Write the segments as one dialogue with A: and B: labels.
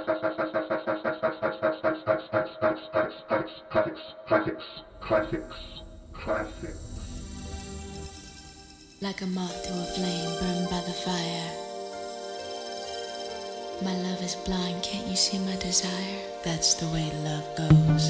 A: Like a moth to a flame burned by the fire. My love is blind, can't you see my desire? That's the way love goes.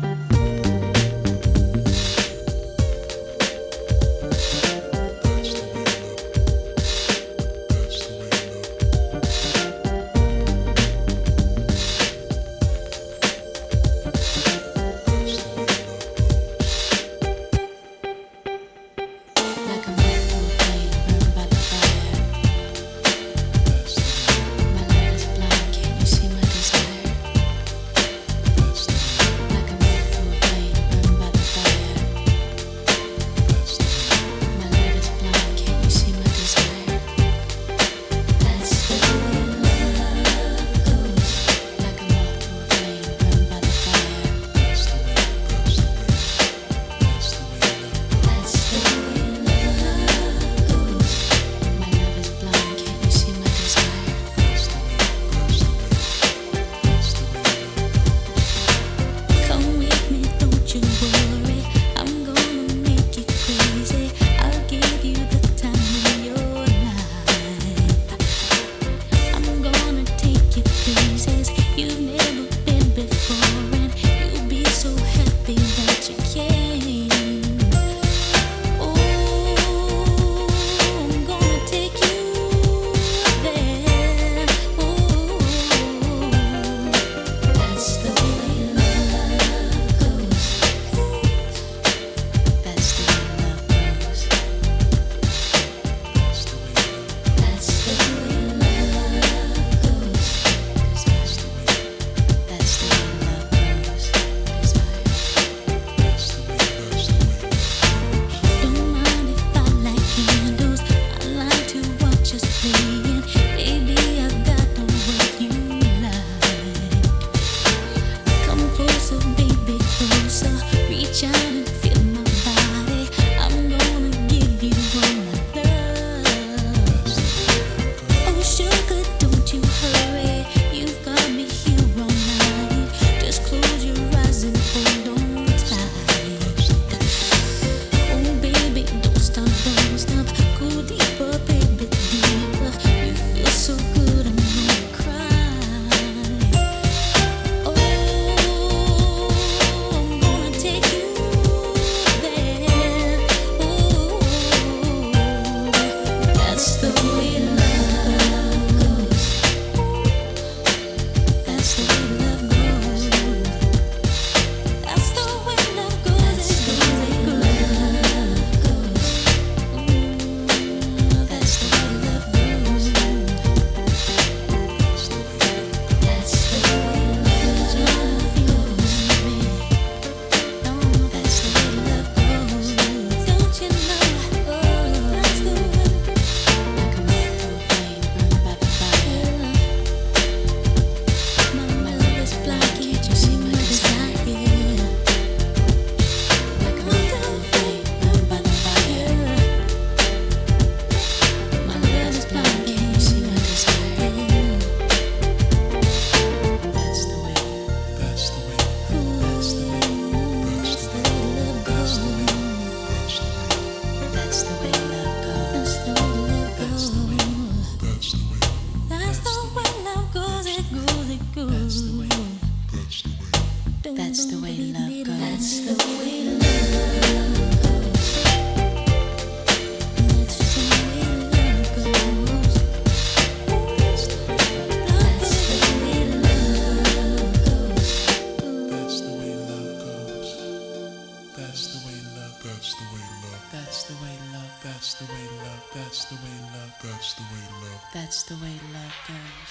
A: That's the way love goes.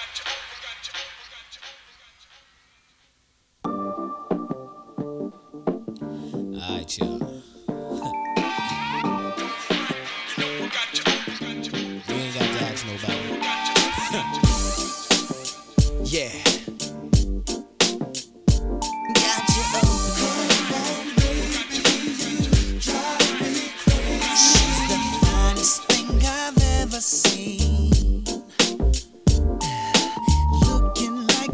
B: Alright, y'all. You ain't got to ask nobody. Yeah.
C: She's the finest thing I've ever seen. Looking like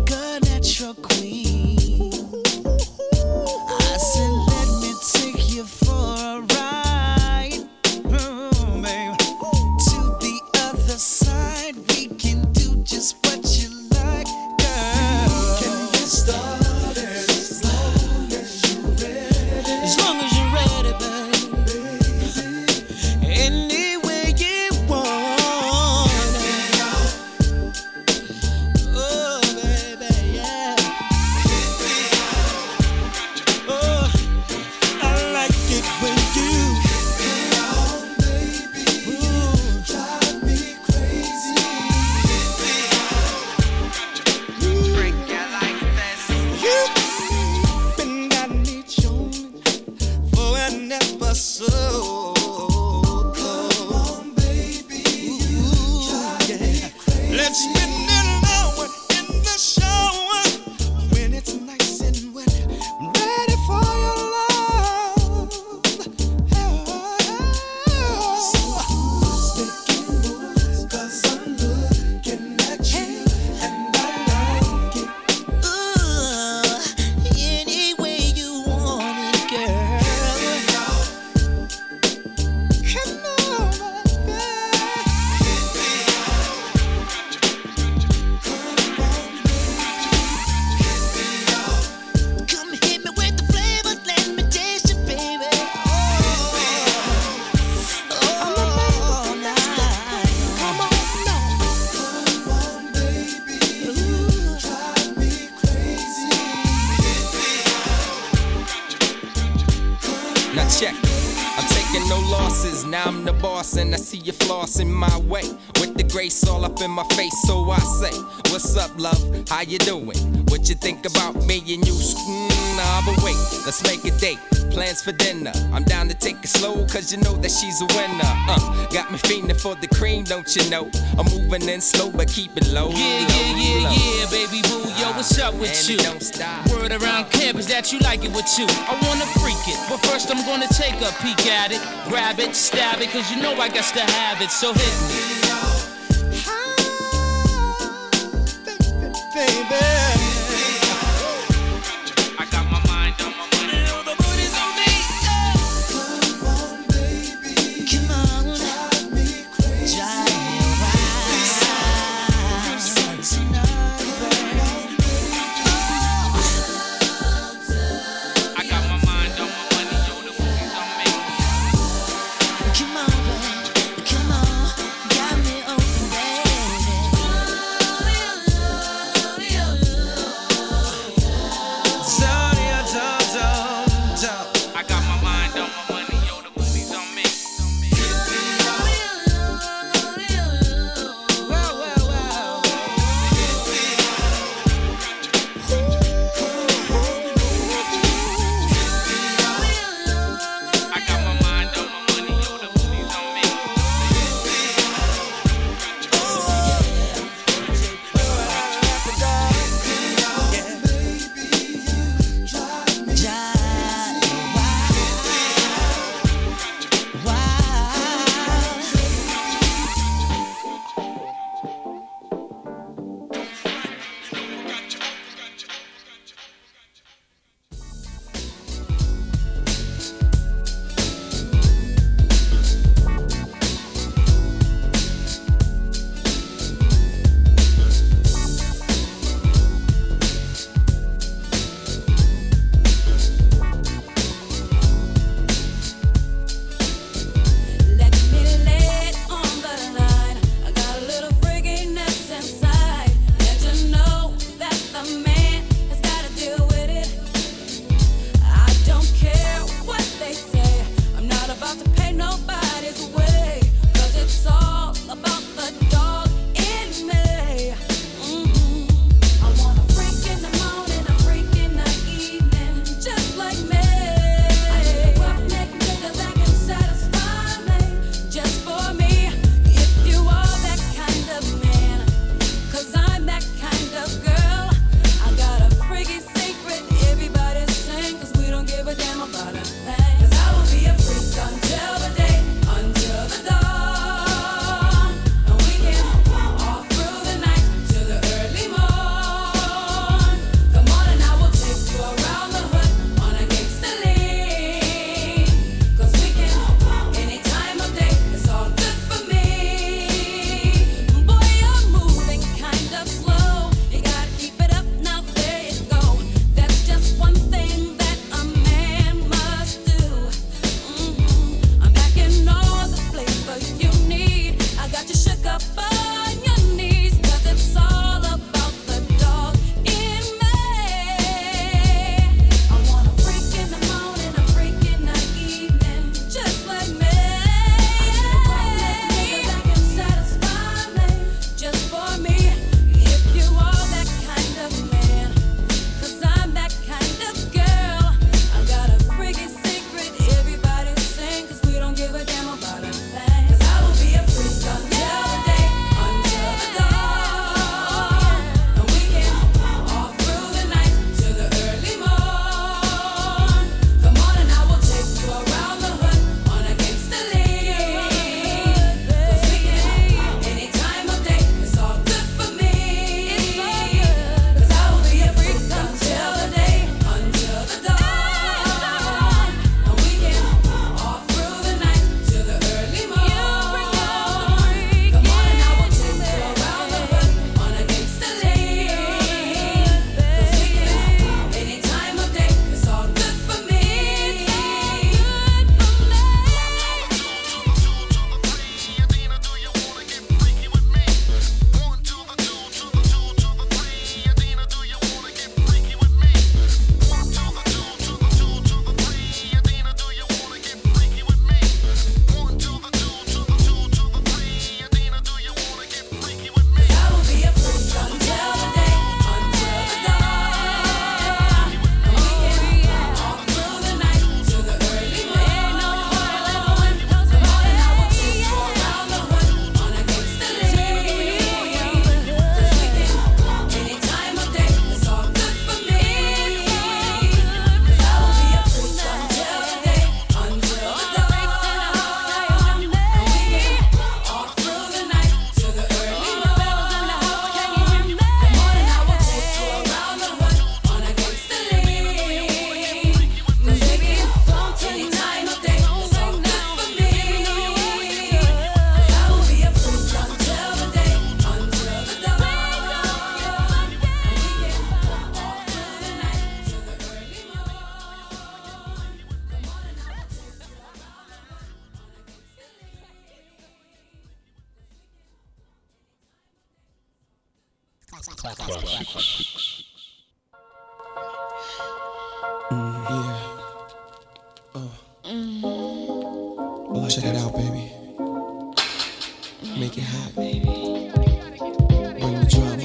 D: Now I'm the boss and I see you flossing my way. With the grace all up in my face, so I say, what's up, love? How you doing? What you think about me and you? Nah, but wait, let's make a date. Plans for dinner. I'm down to take it slow, cause you know that she's a winner. Got me fiending for the cream, don't you know? I'm moving in slow, but keep it low.
E: Yeah, baby boo, yo, what's up with
D: and
E: you?
D: Don't stop.
E: Word around campus that you like it with you. I wanna freak it, but first I'm gonna take a peek at it. Grab it, stab it, cause you know I got to have it, so hit me.
C: Baby.
E: I got my mind on my money. The booty's on me.
C: Come on, baby. Come on. Drive me crazy. Drive me wild. Tonight, baby.
E: I got my mind on my money, yo, the booty's on me.
C: Come on, baby. Come on. Got me Well, check it out, baby. Make it hot, baby. Bring the drama.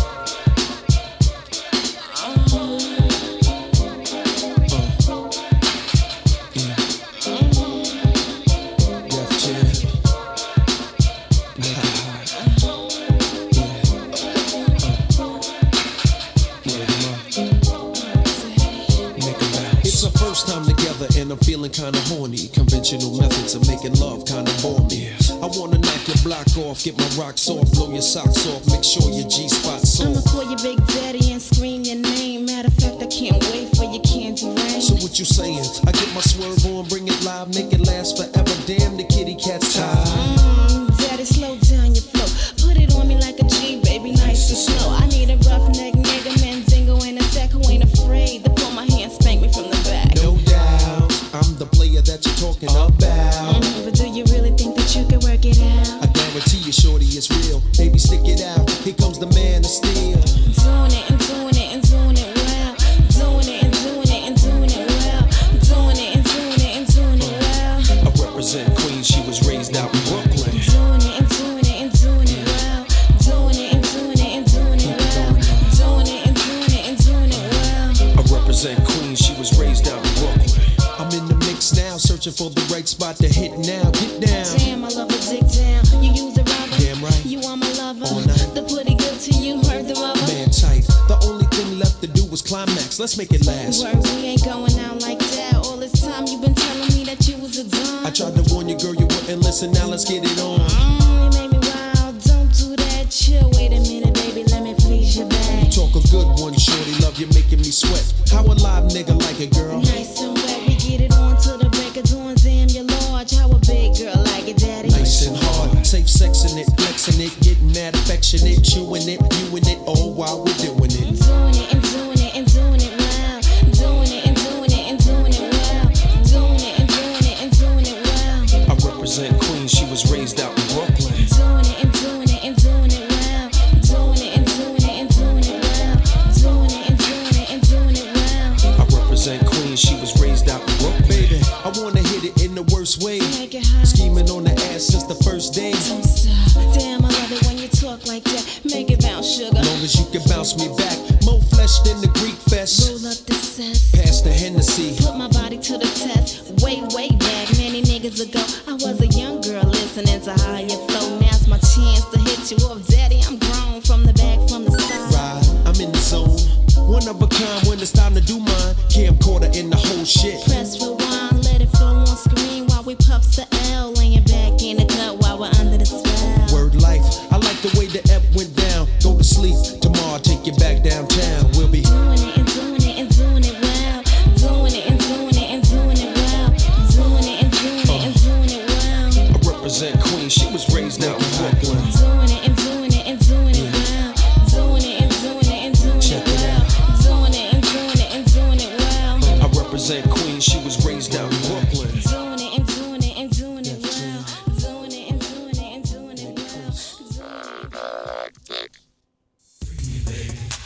C: Time together and I'm feeling kinda horny. Conventional methods of making love kinda bore me. I wanna knock your block off, get my rocks off, blow your socks off, make sure your G-spot's
F: I'ma
C: off.
F: call you Big Daddy and scream your name. Matter of fact, I can't wait for your candy rain.
C: So what you saying? I get my swerve on, bring it live, make it last forever. Damn, the kitty cat's tired.
F: Daddy, slow down your flow. Put it on me like a G, baby, nice and slow. I need a roughneck nigga, Mandingo in a sec who ain't afraid to pull my hand, spank me from the back.
C: No doubt, I'm the player that you're talking about.
F: But do you really think that you can work it out?
C: I guarantee you, shorty, it's real. Baby, stick it out. Here comes the man of steel.
F: Doing it and doing it and doing it well. Doing it and doing it and doing it well. Doing it and doing it and doing it well.
C: I represent Queens, she was raised out in Brooklyn.
F: Doing it and doing it and doing it well. Doing it and doing it and doing it well. Doing it and doing it and doing it well.
C: I represent Queens, she was raised out in Brooklyn. I'm in the mix now, searching for the right spot to hit now. Get down.
F: Damn, I love a dick down. You use a rubber.
C: Damn right.
F: You are my lover.
C: All night.
F: The pretty good to you, heard the rubber.
C: Man tight. The only thing left to do was climax. Let's make it last.
F: Word, we ain't going out like that. All this time you been telling me that you was a dumb.
C: I tried to warn you, girl, you wouldn't listen. Now let's get it on.
F: You made me wild. Don't do that. Chill. Wait a minute, baby. Let me please your back.
C: Talk a good one, shorty. Love you, making me sweat. How a live nigga like it, girl?
F: Nice and wet. We get it on to the break of dawn. Damn, you're large. How a big girl like it, daddy?
C: Nice and hard. Safe sexing it, flexing it, getting mad affectionate, chewing it, viewing it, all while we're doing it.
F: Doing it and doing it and doing it well. Doing it and doing it and doing it well. Doing it and doing it and doing it well.
C: I represent Queens, she was raised out in Brooklyn.
F: Doing it and doing it and doing it well. Doing it and doing it and doing it well. Doing it and doing it and doing it well.
C: I represent Queens, she was raised out in Brooklyn. Baby, I wanna hit it in the worst way.
F: Make it hot.
C: Scheming on the ass since the first day.
F: Don't stop. Damn, I love it when you talk like that. Make it bounce, sugar.
C: Long as you can bounce me back. More flesh than the Greek fest.
F: Roll up the cess.
C: Pass the Hennessy.
F: Put my body to the test. Way back, many niggas ago. I was a young girl listening to higher flow. Now's my chance to hit you up, daddy. I'm grown from the back, from the side.
C: Ride, I'm in the zone. One of a kind when it's time to do mine. Camcorder in the whole shit.
F: Press rewind, let it flow on screen while we puffs the L. Laying back in the cut while we're under the spell.
C: Word life, I like the way the F went down. Go to sleep, tomorrow I'll take you back downtown. We'll be
F: Doing it and doing it and doing it well. Doing it and doing it and doing it well. Doing it and doing it and doing it well.
C: I represent Queens, she was raised out in Brooklyn.
F: Doing it and doing it and doing it well. Doing it and doing it and doing
C: Check
F: it
C: it
F: well. Doing it and doing it and doing it well.
C: I represent Queens, she was raised out in Brooklyn.
F: Doing it and doing it and doing it well. Doing it and doing it and doing it well.
C: Free, baby.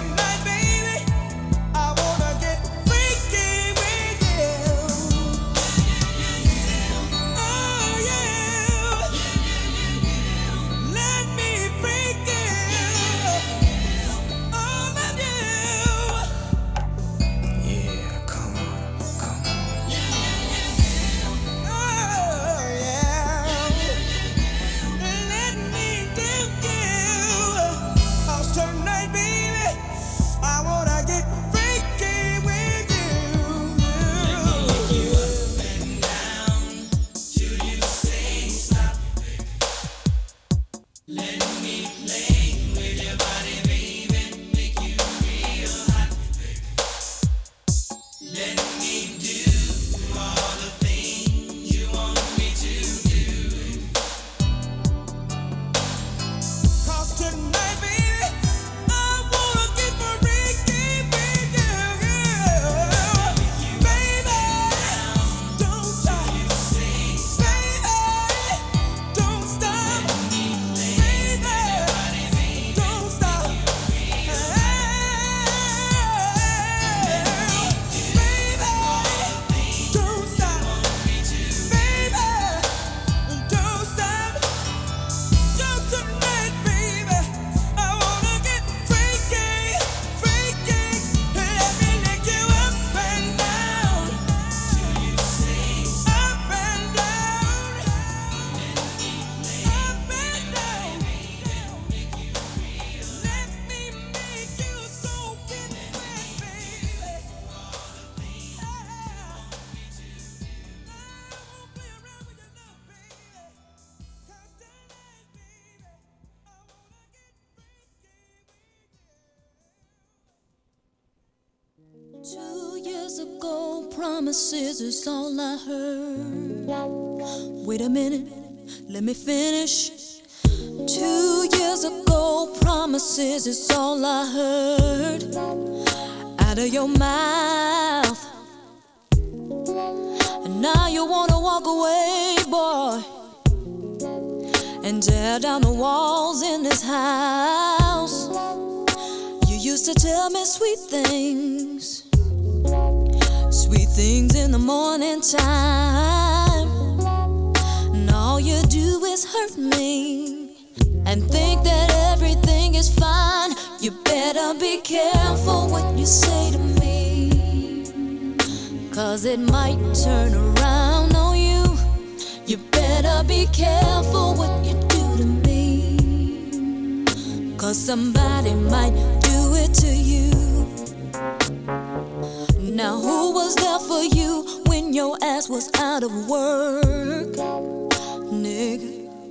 G: Promises is all I heard. Wait a minute, let me finish. 2 years ago, promises is all I heard out of your mouth. And now you wanna walk away, boy, and tear down the walls in this house. You used to tell me sweet things in the morning time, and all you do is hurt me and think that everything is fine. You better be careful what you say to me, 'cause it might turn around on you. You better be careful what you do to me, 'cause somebody might do it to you. Now who was there for you when your ass was out of work, nigga?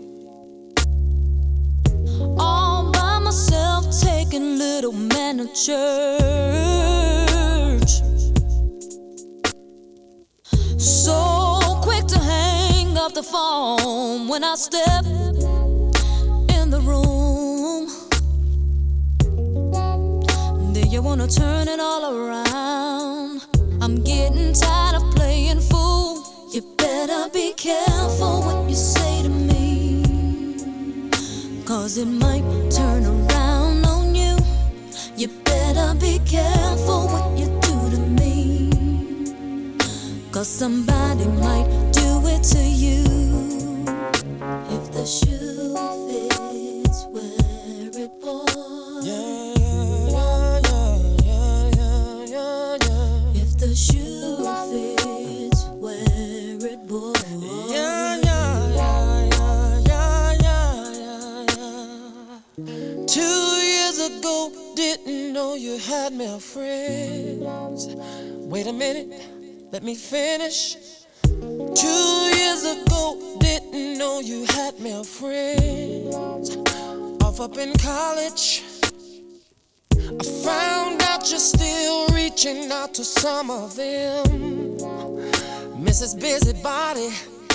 G: All by myself taking little man to church. So quick to hang up the phone when I step in the room. Then you wanna turn it all around. I'm getting tired of playing fool. You better be careful what you say to me, 'cause it might turn around on you. You better be careful what you do to me, 'cause somebody might do it to you. If the shoe fits, wear it, boy. The shoe fits, wear it, boy.
C: 2 years ago, didn't know you had male friends. Wait a minute, let me finish. 2 years ago, didn't know you had male friends. Off up in college, I found out you're still reaching out to some of them. Mrs. Busybody,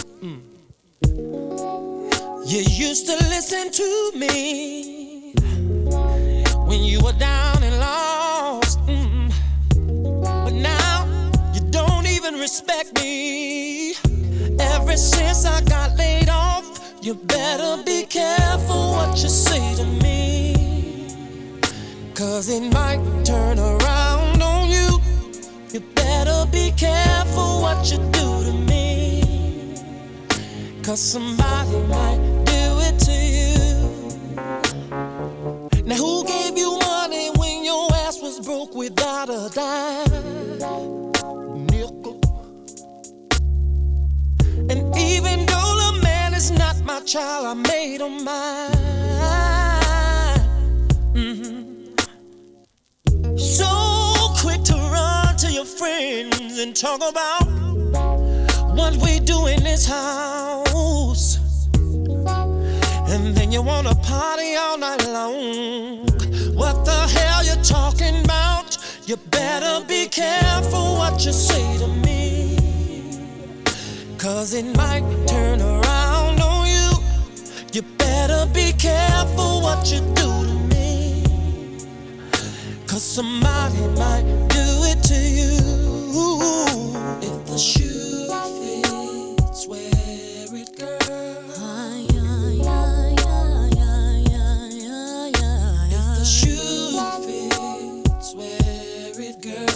C: you used to listen to me when you were down and lost. But now you don't even respect me. Ever since I got laid off, you better be careful what you say to me, 'cause it might turn around on you. You better be careful what you do to me, 'cause somebody might do it to you. Now who gave you money when your ass was broke without a dime? Nickel. And even though the man is not my child, I made him mine. So quick to run to your friends and talk about what we do in this house, and then you wanna party all night long. What the hell you talking about? You better be careful what you say to me, 'cause it might turn around on you. You better be careful what you do to me, 'cause somebody might do it to you. If the shoe fits, wear it, girl. If the shoe fits, wear it, girl.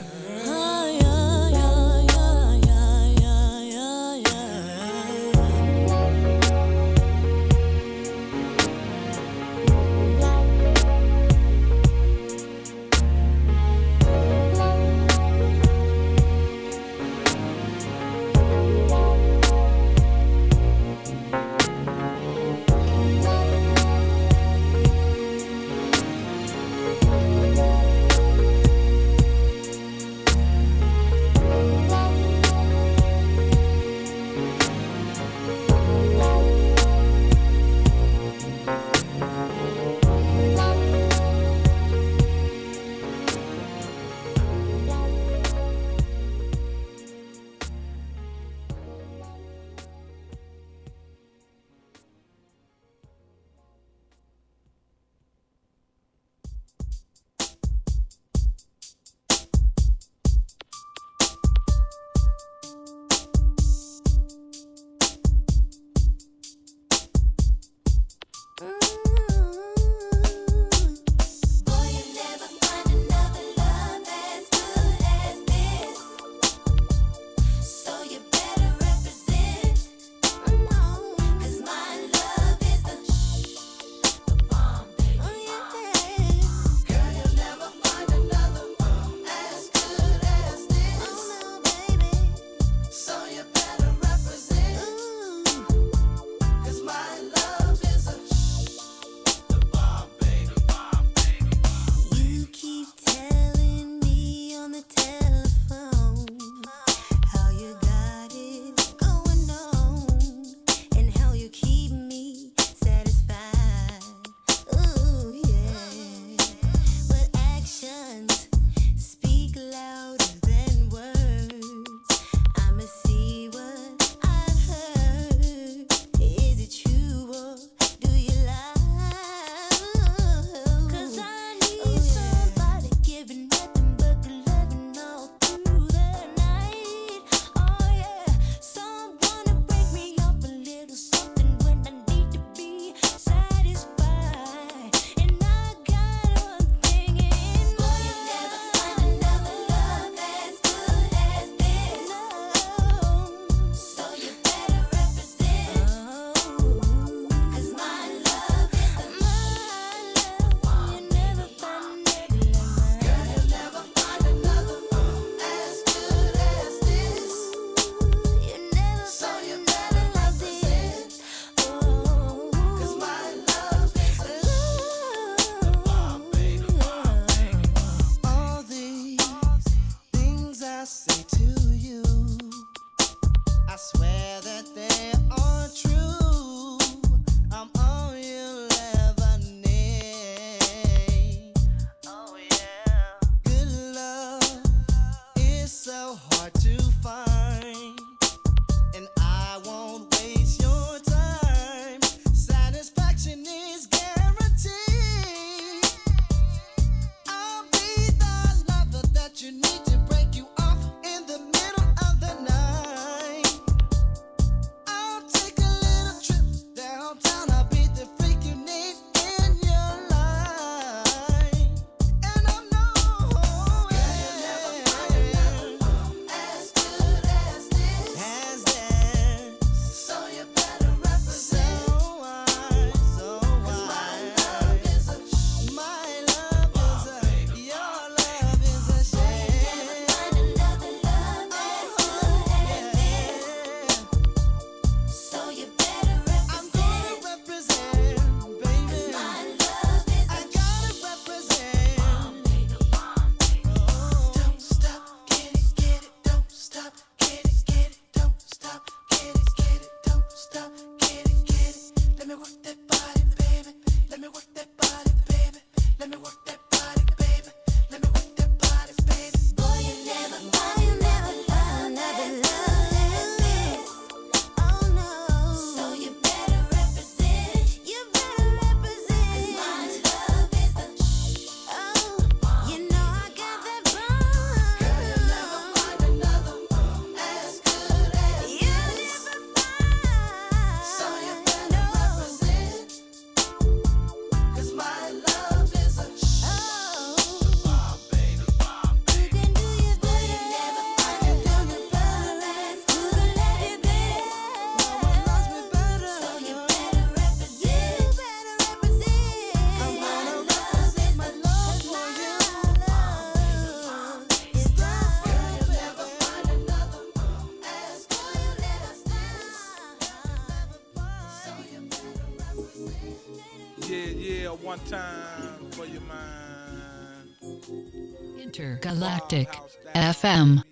H: one time for your mind.
I: Intergalactic FM.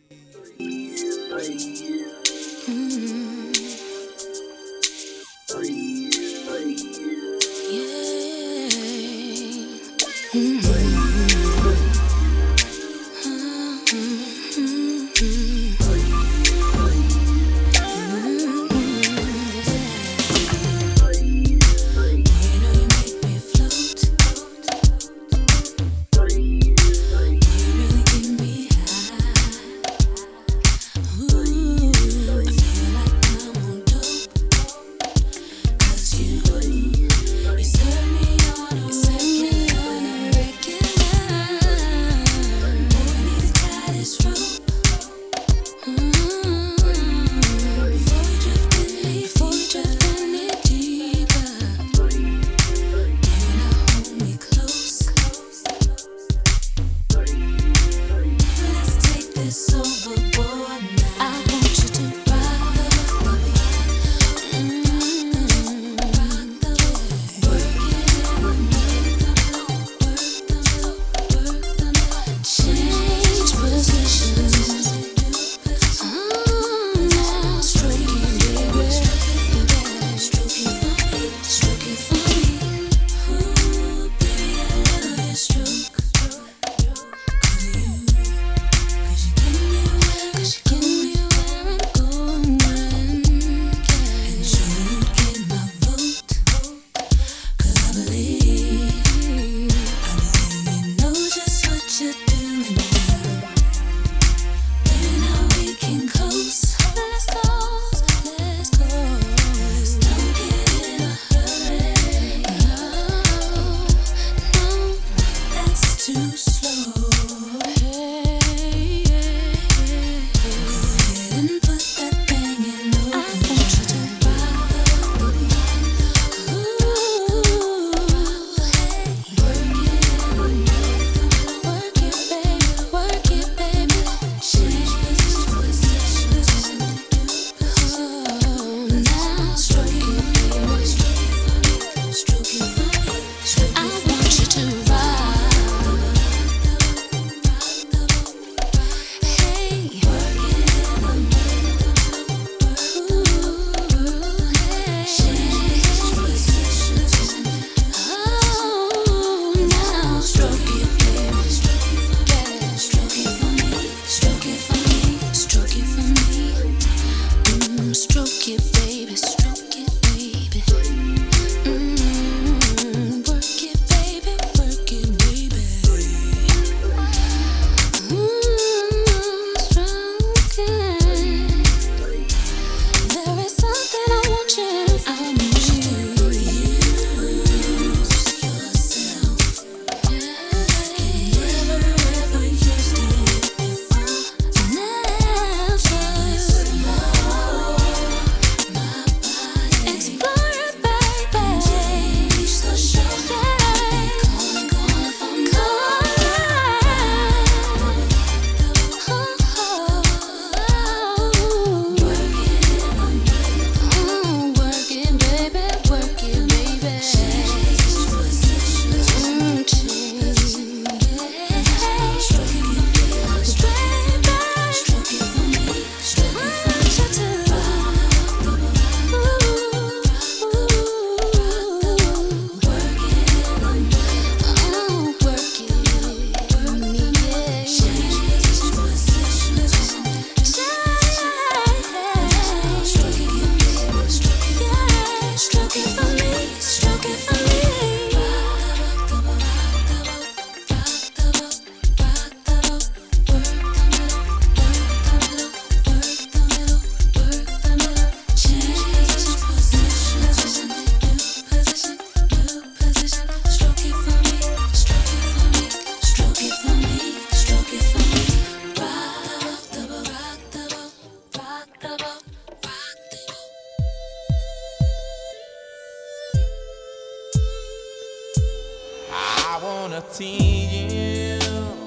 C: wanna tease you,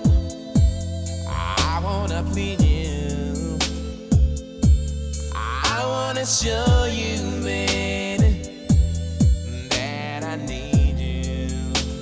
C: I wanna please you, I wanna show you, baby, that I need you.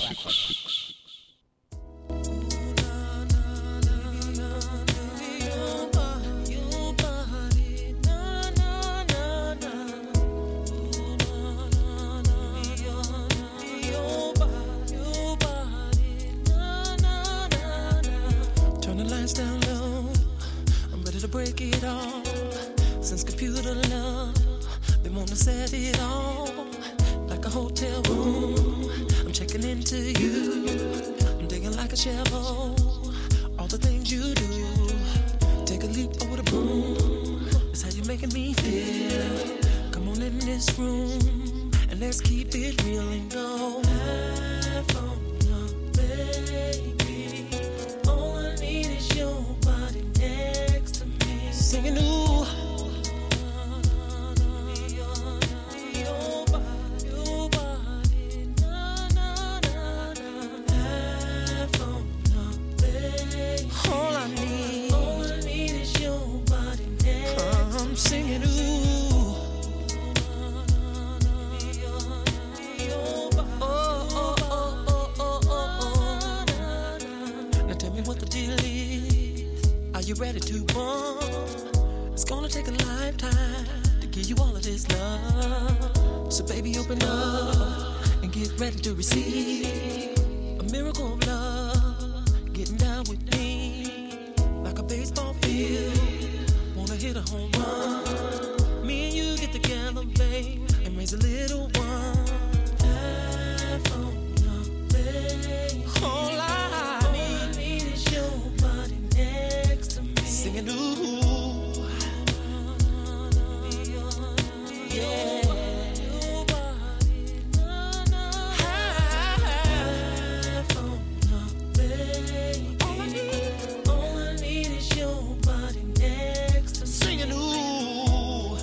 C: Turn the lights down low, I'm ready to break it off. Since computer love, they wanna set it off like a hotel room. I'm checking into you, I'm digging like a shovel. All the things you do, take a leap over the broom. That's how you're making me feel. Come on in this room and let's keep it real and go. Baby, all I need is your body next to me. Singing ooh. All I need is your body next. I'm singing ooh. Now tell me what the deal is. Are you ready to bond? It's gonna take a lifetime to give you all of this love. So baby, open up and get ready to receive a miracle of love. Getting down with me like a baseball field. Wanna hit a home run. Me and you get together, babe, and raise a little one. All I need is your body next to me. Singing ooh. Yeah. All I need is your body next to me. Singing ooh.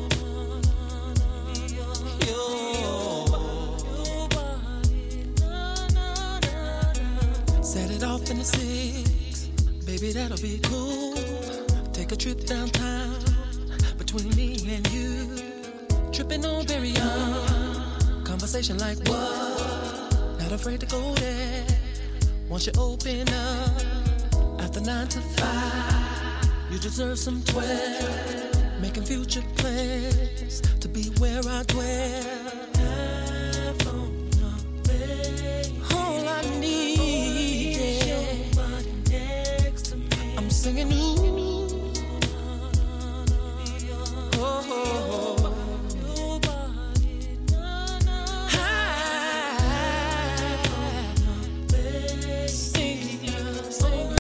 C: Set it off in the 6, baby, that'll be cool. Take a trip downtown between me and you. Tripping on very young, conversation like what? Not afraid to go there. Once you open up, after 9 to 5, you deserve some 12. Making future plans to be where I dwell. All I need is your body next to me. I'm singing ooh.